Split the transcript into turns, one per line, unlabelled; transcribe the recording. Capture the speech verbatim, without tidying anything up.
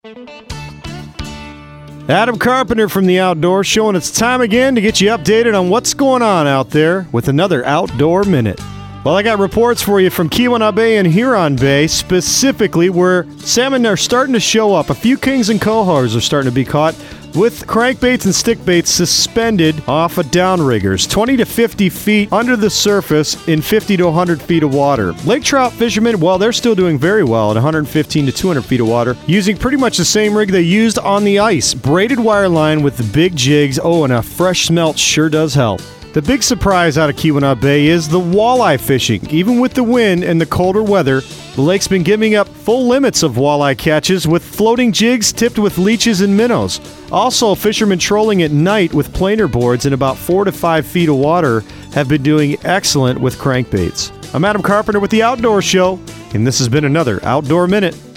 Adam Carpenter from The Outdoor Show, and it's time again to get you updated on what's going on out there with another Outdoor Minute. Well, I got reports for you from Keweenaw Bay and Huron Bay, specifically where salmon are starting to show up. A few kings and cohos are starting to be caught with crankbaits and stickbaits suspended off of downriggers, twenty to fifty feet under the surface in fifty to one hundred feet of water. Lake trout fishermen, well, they're still doing very well at one hundred fifteen to two hundred feet of water, using pretty much the same rig they used on the ice. Braided wire line with the big jigs. Oh, and a fresh smelt sure does help. The big surprise out of Keweenaw Bay is the walleye fishing. Even with the wind and the colder weather, the lake's been giving up full limits of walleye catches with floating jigs tipped with leeches and minnows. Also, fishermen trolling at night with planer boards in about four to five feet of water have been doing excellent with crankbaits. I'm Adam Carpenter with The Outdoor Show, and this has been another Outdoor Minute.